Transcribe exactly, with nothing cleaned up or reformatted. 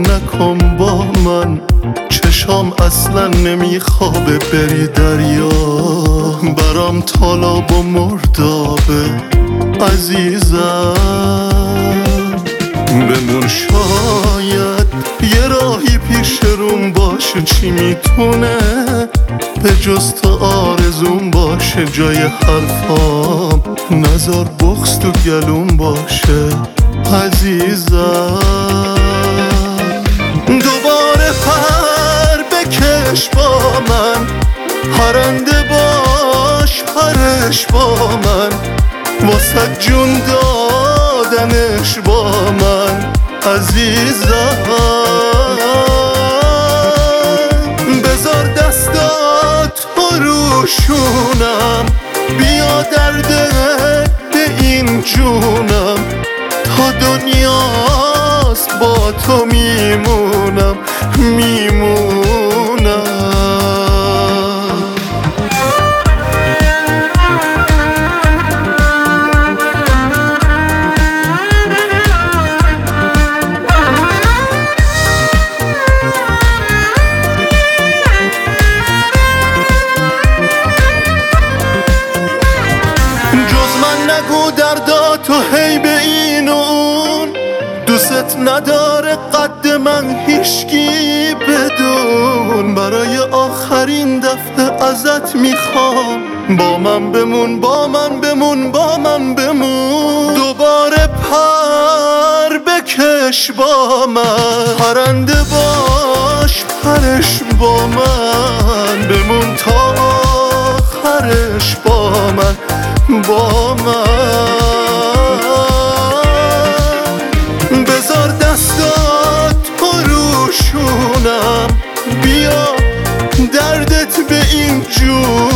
نکن با من، چشام اصلا نمیخوابه بری دریا. برام طالاب و مردابه عزیزم، بمون شاید یه راهی پیش روم باشه. چی میتونه به جز تو آرزوم باشه؟ جای حرفام نزار بغض تو گلوم باشه عزیزم. دوباره پر بکش با من، پرنده باش پرش با من، واسه جون دادنش با من عزیزم. بذار دستات تو روشونم، بیا درد به این جونم، تا دنیاست با تو میمونم میمونم. نگو درداتو هی به این و اون، دوست نداره قد من هیچکی بدون. برای آخرین دفعه ازت میخوام با من بمون با من بمون با من بمون. دوباره پر بکش با من، پرنده باش پرش با من، بمون تا آخرش با من با من. بذار دستات تو روشونم، بیا دردت به این جون